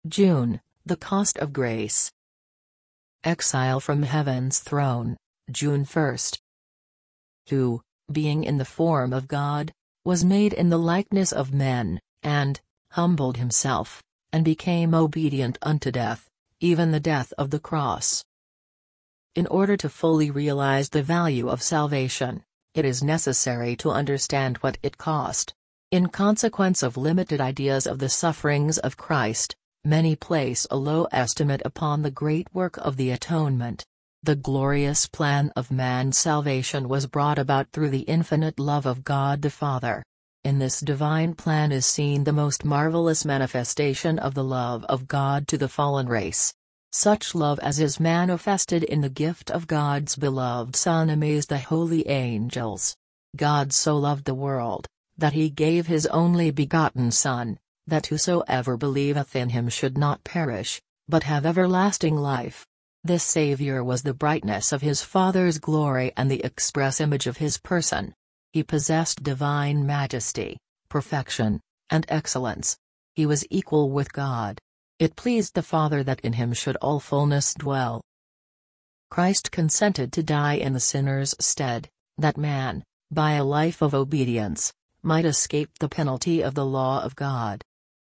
June, the cost of grace. Exile from heaven's throne, June 1st. Who, being in the form of God, was made in the likeness of men, and humbled himself, and became obedient unto death, even the death of the cross. In order to fully realize the value of salvation, it is necessary to understand what it cost. In consequence of limited ideas of the sufferings of Christ, many place a low estimate upon the great work of the atonement. The glorious plan of man's salvation was brought about through the infinite love of God the Father. In this divine plan is seen the most marvelous manifestation of the love of God to the fallen race. Such love as is manifested in the gift of God's beloved Son amazed the holy angels. God so loved the world, that he gave his only begotten Son, that whosoever believeth in him should not perish, but have everlasting life. This Saviour was the brightness of his Father's glory and the express image of his person. He possessed divine majesty, perfection, and excellence. He was equal with God. It pleased the Father that in him should all fullness dwell. Christ consented to die in the sinner's stead, that man, by a life of obedience, might escape the penalty of the law of God.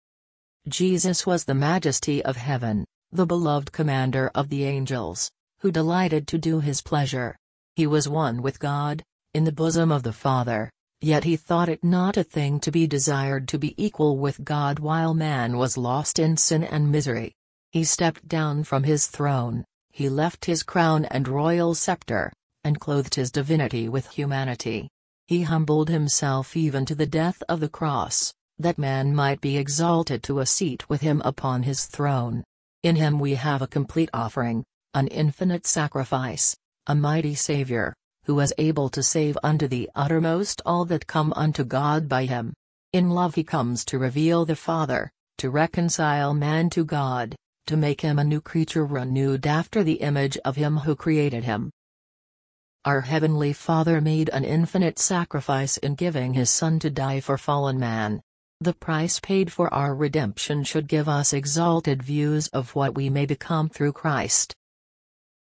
Jesus was the majesty of heaven, the beloved commander of the angels, who delighted to do his pleasure. He was one with God, in the bosom of the Father, yet he thought it not a thing to be desired to be equal with God while man was lost in sin and misery. He stepped down from his throne, he left his crown and royal scepter, and clothed his divinity with humanity. He humbled himself even to the death of the cross, that man might be exalted to a seat with him upon his throne. In him we have a complete offering, an infinite sacrifice, a mighty Saviour, who was able to save unto the uttermost all that come unto God by him. In love he comes to reveal the Father, to reconcile man to God, to make him a new creature renewed after the image of him who created him. Our Heavenly Father made an infinite sacrifice in giving his Son to die for fallen man. The price paid for our redemption should give us exalted views of what we may become through Christ.